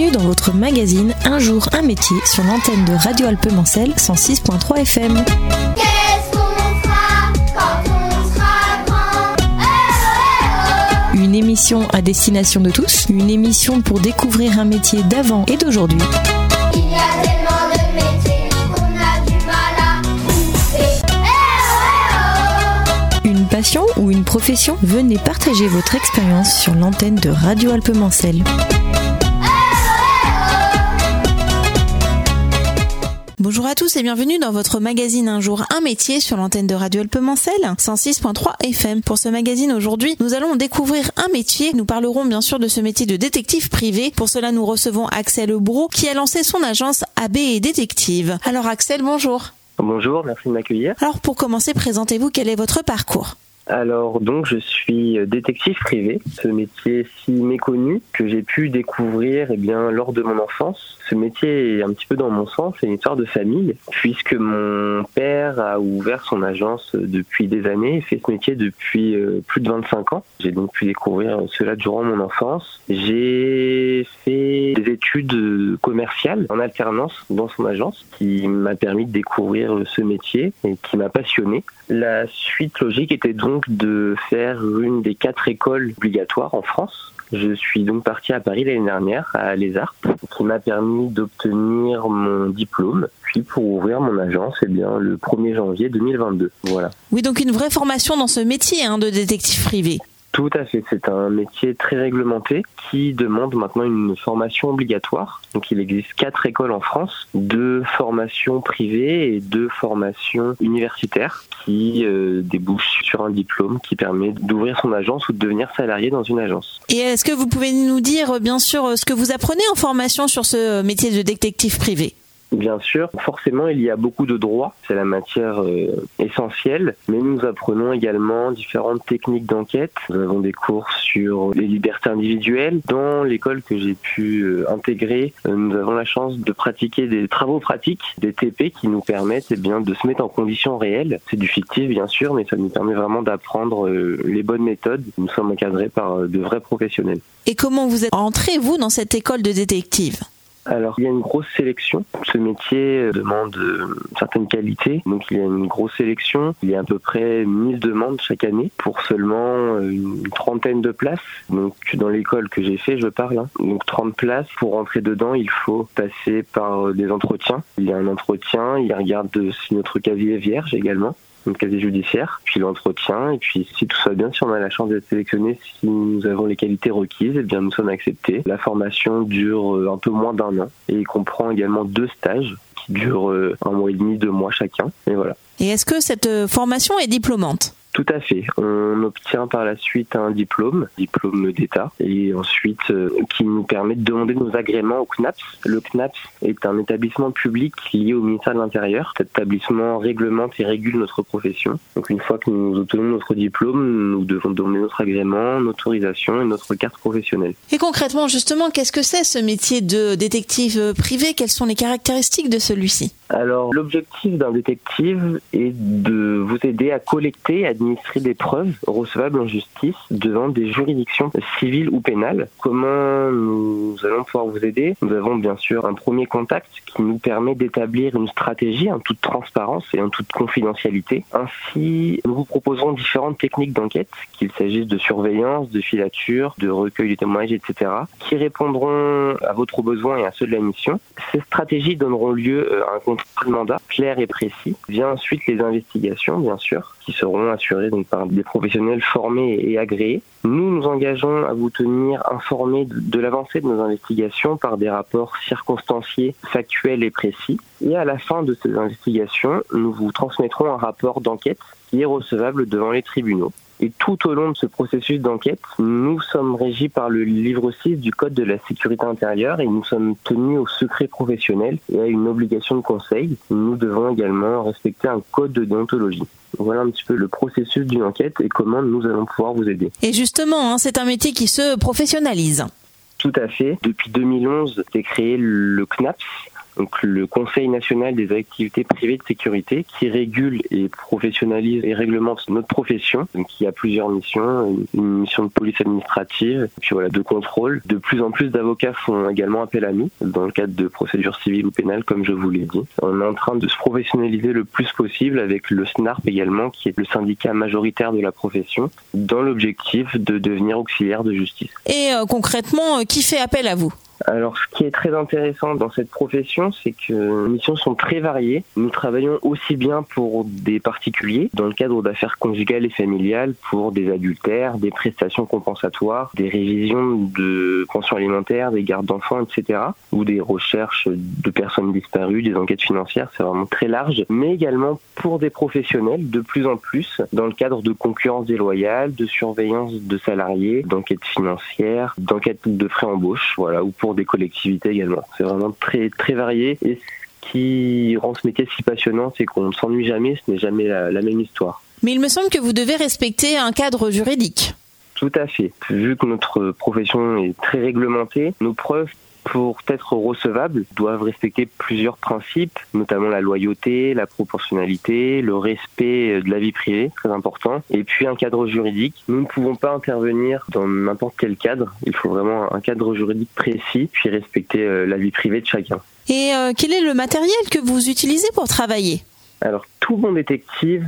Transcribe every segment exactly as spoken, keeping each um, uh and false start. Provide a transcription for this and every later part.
bienvenue dans votre magazine Un jour un métier sur l'antenne de Radio Alpes-Mancel cent six virgule trois F M. Qu'est-ce qu'on fera quand on sera grand? Eh, eh, oh. Une émission à destination de tous, une émission pour découvrir un métier d'avant et d'aujourd'hui. Il y a tellement de métiers qu'on a du mal à trouver. Eh, eh, oh. Une passion ou une profession? Venez partager votre expérience sur l'antenne de Radio Alpes-Mancel. Bonjour à tous et bienvenue dans votre magazine Un jour un métier sur l'antenne de Radio Alpes-Mancel cent six virgule trois F M. Pour ce magazine aujourd'hui, nous allons découvrir un métier. Nous parlerons bien sûr de ce métier de détective privé. Pour cela, nous recevons Axel Brault qui a lancé son agence A B et Détective. Alors Axel, bonjour. Bonjour, merci de m'accueillir. Alors pour commencer, présentez-vous, quel est votre parcours ? Alors donc je suis détective privé, ce métier si méconnu que j'ai pu découvrir eh bien lors de mon enfance. Ce métier est un petit peu dans mon sang, c'est une histoire de famille puisque mon père a ouvert son agence depuis des années et fait ce métier depuis euh, plus de vingt-cinq ans. J'ai donc pu découvrir cela durant mon enfance. J'ai fait des études commerciales en alternance dans son agence qui m'a permis de découvrir ce métier et qui m'a passionné. La suite logique était donc de faire une des quatre écoles obligatoires en France. Je suis donc parti à Paris l'année dernière, à Les Arpes, qui m'a permis d'obtenir mon diplôme, puis pour ouvrir mon agence, eh bien, le premier janvier deux mille vingt-deux. Voilà. Oui, donc une vraie formation dans ce métier hein, de détective privé. Tout à fait, c'est un métier très réglementé qui demande maintenant une formation obligatoire. Donc il existe quatre écoles en France, deux formations privées et deux formations universitaires qui euh, débouchent sur un diplôme qui permet d'ouvrir son agence ou de devenir salarié dans une agence. Et est-ce que vous pouvez nous dire bien sûr ce que vous apprenez en formation sur ce métier de détective privé ? Bien sûr, forcément il y a beaucoup de droits, c'est la matière euh, essentielle, mais nous apprenons également différentes techniques d'enquête. Nous avons des cours sur les libertés individuelles. Dans l'école que j'ai pu euh, intégrer, euh, nous avons la chance de pratiquer des travaux pratiques, des T P qui nous permettent eh bien, de se mettre en conditions réelles. C'est du fictif bien sûr, mais ça nous permet vraiment d'apprendre euh, les bonnes méthodes. Nous sommes encadrés par euh, de vrais professionnels. Et comment vous êtes entré, vous, dans cette école de détective ? Alors, il y a une grosse sélection. Ce métier demande une certaine qualité. Donc, il y a une grosse sélection. Il y a à peu près mille demandes chaque année pour seulement une trentaine de places. Donc, dans l'école que j'ai fait, je parle. Hein. Donc, trente places. Pour rentrer dedans, il faut passer par des entretiens. Il y a un entretien. Il regarde si notre casier est vierge également. Donc casier judiciaire, puis l'entretien, et puis si tout ça va bien, si on a la chance d'être sélectionné, si nous avons les qualités requises, eh bien nous sommes acceptés. La formation dure un peu moins d'un an et comprend également deux stages qui durent un mois et demi, deux mois chacun, et voilà. Et est-ce que cette formation est diplômante ? Tout à fait. On obtient par la suite un diplôme, diplôme d'État, et ensuite euh, qui nous permet de demander nos agréments au C N A P S. Le C N A P S est un établissement public lié au ministère de l'Intérieur. Cet établissement réglemente et régule notre profession. Donc une fois que nous obtenons notre diplôme, nous devons demander notre agrément, notre autorisation et notre carte professionnelle. Et concrètement, justement, qu'est-ce que c'est ce métier de détective privé ? Quelles sont les caractéristiques de celui-ci ? Alors, l'objectif d'un détective est de vous aider à collecter, à administrer des preuves recevables en justice devant des juridictions civiles ou pénales. Comment nous allons pouvoir vous aider ? Nous avons bien sûr un premier contact qui nous permet d'établir une stratégie en toute transparence et en toute confidentialité. Ainsi, nous vous proposerons différentes techniques d'enquête, qu'il s'agisse de surveillance, de filature, de recueil de témoignages, et cetera, qui répondront à votre besoin et à ceux de la mission. Ces stratégies donneront lieu à un contrat de mandat clair et précis. Vient ensuite les investigations, bien sûr, qui seront assurées donc par des professionnels formés et agréés. Nous nous engageons à vous tenir informés de l'avancée de nos investigations par des rapports circonstanciés, factuels et précis. Et à la fin de ces investigations, nous vous transmettrons un rapport d'enquête qui est recevable devant les tribunaux. Et tout au long de ce processus d'enquête, nous sommes régis par le livre six du Code de la sécurité intérieure et nous sommes tenus au secret professionnel et à une obligation de conseil. Nous devons également respecter un code de déontologie. Voilà un petit peu le processus d'une enquête et comment nous allons pouvoir vous aider. Et justement, hein, c'est un métier qui se professionnalise. Tout à fait. Depuis deux mille onze, c'est créé le C N A P S. donc le Conseil national des activités privées de sécurité, qui régule et professionnalise et réglemente notre profession. Donc il y a plusieurs missions, une mission de police administrative, puis voilà, de contrôle. De plus en plus d'avocats font également appel à nous dans le cadre de procédures civiles ou pénales, comme je vous l'ai dit. On est en train de se professionnaliser le plus possible avec le S N A R P également, qui est le syndicat majoritaire de la profession, dans l'objectif de devenir auxiliaire de justice. Et euh, concrètement, euh, qui fait appel à vous ? Alors, ce qui est très intéressant dans cette profession, c'est que nos missions sont très variées. Nous travaillons aussi bien pour des particuliers, dans le cadre d'affaires conjugales et familiales, pour des adultères, des prestations compensatoires, des révisions de pensions alimentaires, des gardes d'enfants, et cetera, ou des recherches de personnes disparues, des enquêtes financières, c'est vraiment très large, mais également pour des professionnels, de plus en plus, dans le cadre de concurrence déloyale, de surveillance de salariés, d'enquêtes financières, d'enquêtes de frais embauche, voilà, ou pour des collectivités également. C'est vraiment très très varié, et ce qui rend ce métier si passionnant, c'est qu'on ne s'ennuie jamais, ce n'est jamais la, la même histoire. Mais il me semble que vous devez respecter un cadre juridique. Tout à fait. Vu que notre profession est très réglementée, nos preuves pour être recevables doivent respecter plusieurs principes, notamment la loyauté, la proportionnalité, le respect de la vie privée, très important, et puis un cadre juridique. Nous ne pouvons pas intervenir dans n'importe quel cadre, il faut vraiment un cadre juridique précis, puis respecter la vie privée de chacun. Et euh, quel est le matériel que vous utilisez pour travailler ? Alors, tout bon détective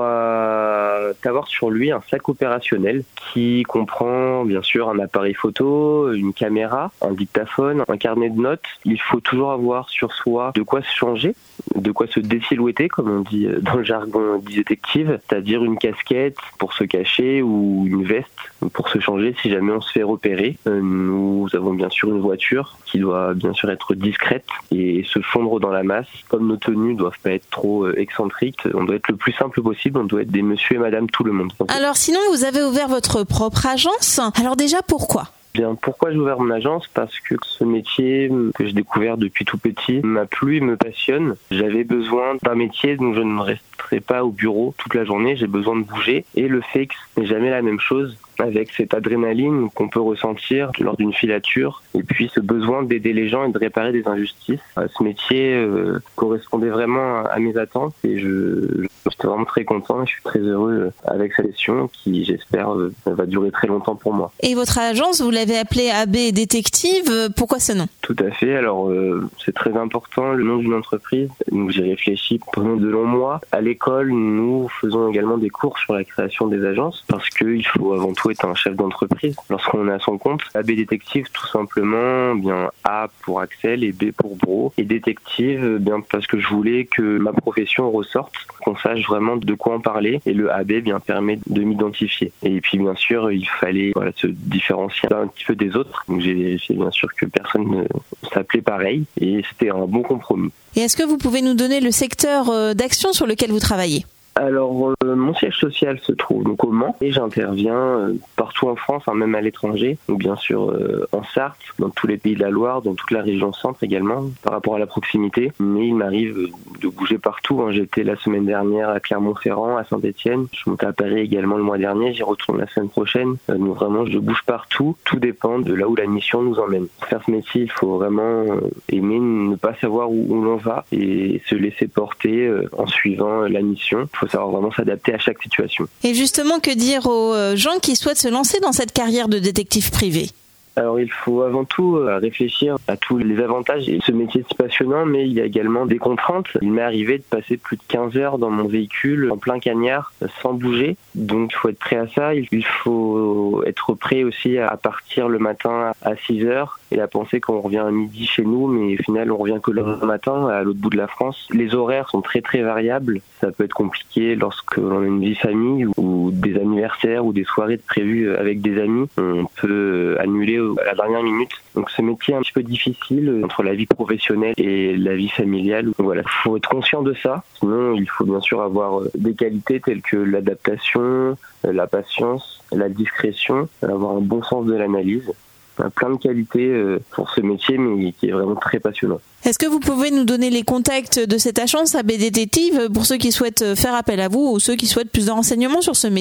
doit avoir sur lui un sac opérationnel qui comprend bien sûr un appareil photo, une caméra, un dictaphone, un carnet de notes. Il faut toujours avoir sur soi de quoi se changer, de quoi se désilhouetter, comme on dit dans le jargon du détective, c'est-à-dire une casquette pour se cacher ou une veste pour se changer si jamais on se fait repérer. Nous avons bien sûr une voiture qui doit bien sûr être discrète et se fondre dans la masse. Comme nos tenues ne doivent pas être trop excentriques, on doit être le plus simple possible, on doit être des monsieur et madame tout le monde. Alors sinon, vous avez ouvert votre propre agence. Alors déjà, pourquoi ? Bien, pourquoi j'ai ouvert mon agence ? Parce que ce métier que j'ai découvert depuis tout petit m'a plu et me passionne. J'avais besoin d'un métier dont je ne resterai pas au bureau toute la journée, j'ai besoin de bouger. Et le fait que ce n'est jamais la même chose, avec cette adrénaline qu'on peut ressentir lors d'une filature, et puis ce besoin d'aider les gens et de réparer des injustices. Ce métier euh, correspondait vraiment à mes attentes et je, je suis vraiment très content et je suis très heureux avec cette session qui, j'espère, euh, va durer très longtemps pour moi. Et votre agence, vous l'avez appelée A B Détective, pourquoi ce nom ? Tout à fait, alors euh, c'est très important, le nom d'une entreprise. Donc j'ai réfléchi pendant de longs mois. À l'école, nous faisons également des cours sur la création des agences parce qu'il faut avant tout être un chef d'entreprise lorsqu'on est à son compte. A B Détective, tout simplement, bien A pour Axel et B pour Bro. Et Détective, bien parce que je voulais que ma profession ressorte, qu'on sache vraiment de quoi en parler. Et le A B, bien, permet de m'identifier. Et puis, bien sûr, il fallait voilà, se différencier un petit peu des autres. Donc j'ai vérifié, bien sûr, que personne ne s'appelait pareil. Et c'était un bon compromis. Et est-ce que vous pouvez nous donner le secteur d'action sur lequel vous travaillez ? Alors, euh, mon siège social se trouve donc au Mans et j'interviens euh, partout en France, hein, même à l'étranger, ou bien sûr euh, en Sarthe, dans tous les pays de la Loire, dans toute la région centre également, par rapport à la proximité. Mais il m'arrive euh, de bouger partout. Hein. J'étais la semaine dernière à Clermont-Ferrand, à Saint-Étienne. Je suis monté à Paris également le mois dernier. J'y retourne la semaine prochaine. Euh, donc vraiment, je bouge partout. Tout dépend de là où la mission nous emmène. Pour faire ce métier, il faut vraiment euh, aimer ne pas savoir où, où l'on va et se laisser porter euh, en suivant euh, la mission. Il faut savoir vraiment s'adapter à chaque situation. Et justement, que dire aux gens qui souhaitent se lancer dans cette carrière de détective privé ? Alors il faut avant tout réfléchir à tous les avantages de ce métier si passionnant, mais il y a également des contraintes. Il m'est arrivé de passer plus de quinze heures dans mon véhicule en plein cagnard sans bouger, donc il faut être prêt à ça. Il faut être prêt aussi à partir le matin à six heures et à penser qu'on revient à midi chez nous, mais au final on revient que le matin à l'autre bout de la France. Les horaires sont très très variables, ça peut être compliqué lorsque l'on a une vie famille ou des anniversaires ou des soirées prévues avec des amis. On peut annuler à la dernière minute. Donc ce métier est un petit peu difficile entre la vie professionnelle et la vie familiale. Donc voilà, il faut être conscient de ça. Sinon, il faut bien sûr avoir des qualités telles que l'adaptation, la patience, la discrétion, avoir un bon sens de l'analyse. On a plein de qualités pour ce métier, mais qui est vraiment très passionnant. Est-ce que vous pouvez nous donner les contacts de cette agence A B Détective pour ceux qui souhaitent faire appel à vous ou ceux qui souhaitent plus de renseignements sur ce métier ?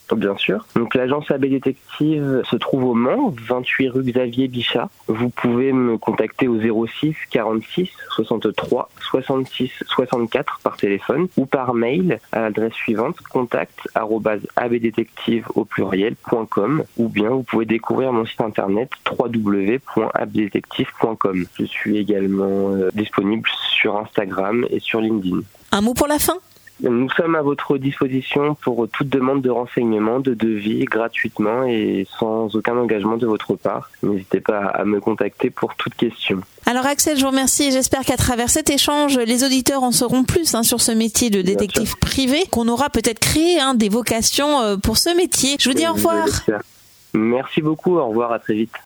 Bien sûr. Donc l'agence A B Détective se trouve au Mans, vingt-huit rue Xavier Bichat. Vous pouvez me contacter au zéro six quarante-six soixante-trois soixante-six soixante-quatre par téléphone ou par mail à l'adresse suivante contact arobase abdétective au pluriel point com, ou bien vous pouvez découvrir mon site internet w w w point abdétective point com. Je suis également euh, disponible sur Instagram et sur LinkedIn. Un mot pour la fin ? Nous sommes à votre disposition pour toute demande de renseignement, de devis, gratuitement et sans aucun engagement de votre part. N'hésitez pas à me contacter pour toute question. Alors Axel, je vous remercie et j'espère qu'à travers cet échange, les auditeurs en sauront plus hein, sur ce métier de détective privé, qu'on aura peut-être créé hein, des vocations euh, pour ce métier. Je vous dis au revoir. Merci beaucoup, au revoir, à très vite.